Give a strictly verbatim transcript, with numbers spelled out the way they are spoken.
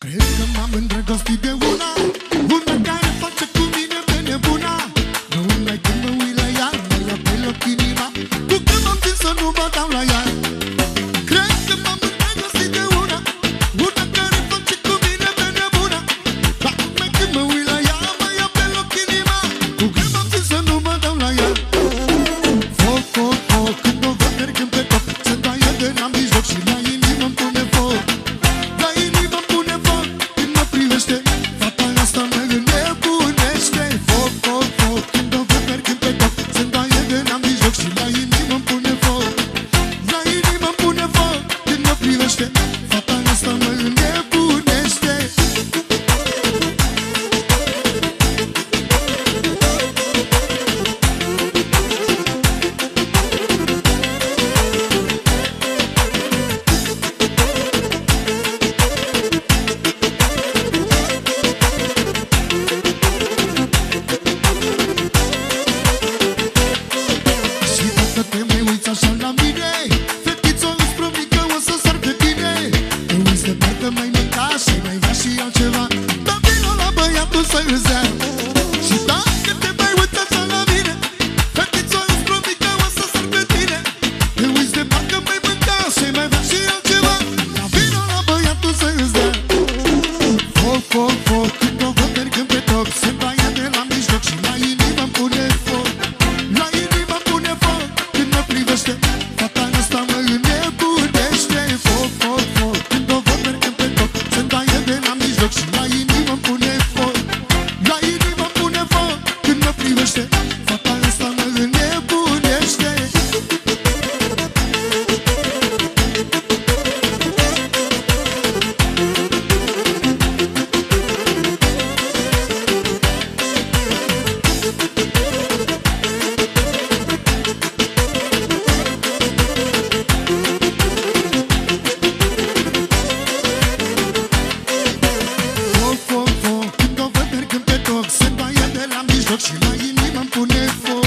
Cred că m-am îndrăgostit de una, una care face cu mine pe nebuna. Nu numai când mă uit la ea, mă ia pe loc inima. Cu când m-am zis să nu mă dau la ea. Cred că m-am îndrăgostit de una, una care face cu mine pe nebuna. Dar numai când mă uit la ea, mă ia pe loc inima. Cu când m-am zis să nu mă dau la ea. Foc, foc, foc, când o văd mergând pe top, se taie de la mijloc și la inimă-mi pune foc. La inimă-mi pune foc când mă privește, fata asta mă înnebunește. Foc, foc, foc, când o văd mergând pe top, se taie de la mijloc și la inimă-mi pune foc. La inimă-mi pune foc când mă privește, fata asta mă înnebunește. Și dacă te mai uiți așa la mine, fetițo, îți promit că o să sar de tine. Te uiți de parcă mai mânca și mai vrea și altceva, dar vino la băiatul să îți dea. Și dacă te mai uiți așa la mine, fetițo, îți promit că o să sar de tine. Te uiți de parcă mai mânca și mai vrea și altceva, dar vino la băiatul să îți dea. Foc, foc, foc, când o văd mergând pe top, se taie de la mijloc și la inimă-mi pune foc. La inimă-mi pune foc când mă privește, fata asta mă înnebunește. Foc, foc, foc, când o văd mergând pe top, se taie de la mijloc și la inimă-mi pune foc. La inimă-mi pune foc când mă privește, fata asta mă înnebunește. Foc, foc, foc, când o văd mergând pe top, se taie de la mijloc și la inimă-mi pune foc.